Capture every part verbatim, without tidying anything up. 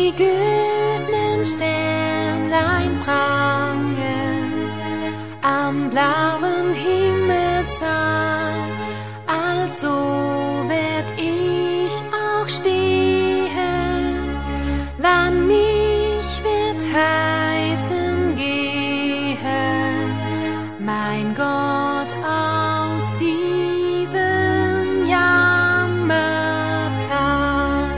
die güldnen Sternlein prangen am blauen Himmelssaal. Also werd ich auch stehen, wann mich wird heißen gehen, mein Gott aus diesem Jammertal.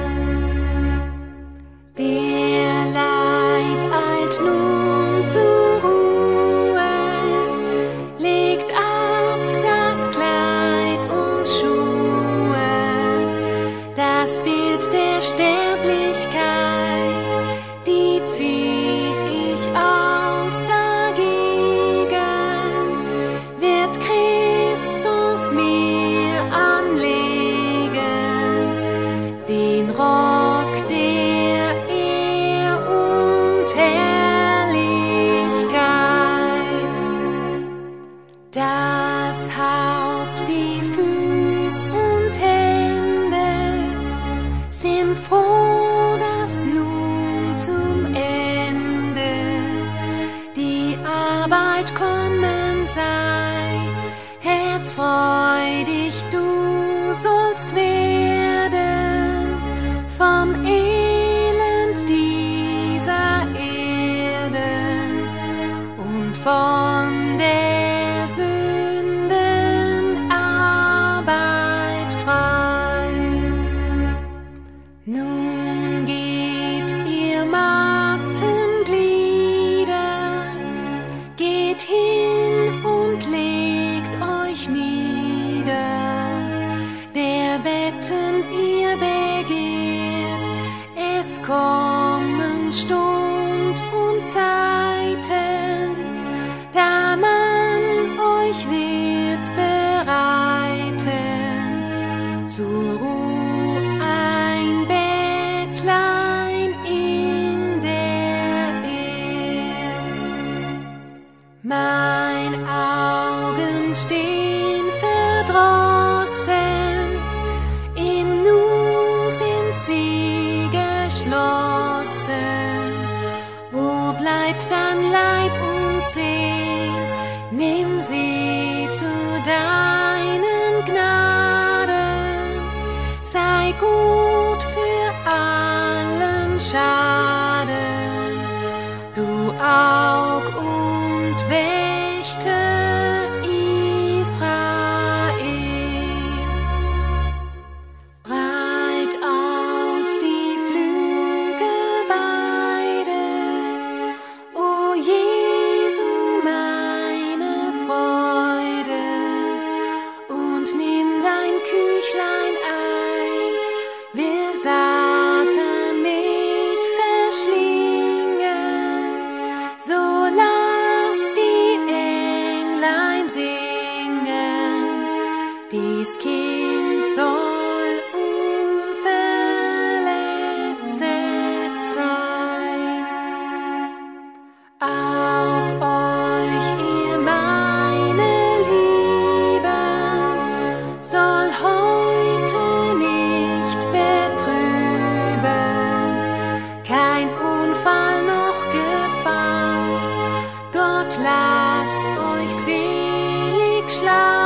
Der Leib eilt nun zur Ruhe, legt ab das Kleid und Schuhe, das Bild der Sterblichkeit, die zieh ich aus dagegen, wird Christus mir anlegen, den Rock der Ehr und Herrlichkeit, das Haupt, die Füß und Hände sind froh, dass nun zum Ende die Arbeit kommen sei. Herzfreudig du sollst werden vom Elend dieser Erde und von der Sünden Arbeit frei. Nun geht ihr matten Glieder, geht hin und legt euch nieder, der Betten ihr begehrt, es kommen Stund und Zeiten, da man euch wird bereiten, zur Ruhe ein Bettlein in der Erd. Mein Augen stehen verdrossen, im Nu sind sie geschlossen. Wo bleibt dann Leib und Seel? Nimm sie zu deinen Gnaden, sei gut für allen Schaden, du Aug und Wächter Israel. Breit aus die Flügel beide, o Jesu, meine Freude, und nimm dein Küchlein ein, will Satan mich verschlingen, so lass die Englein singen, dies Kind soll unverletzet sein. Auch euch, ihr meine Lieben, soll heute nicht betrüben, kein Unfall noch Gefahr, Gott lass euch selig schlafen.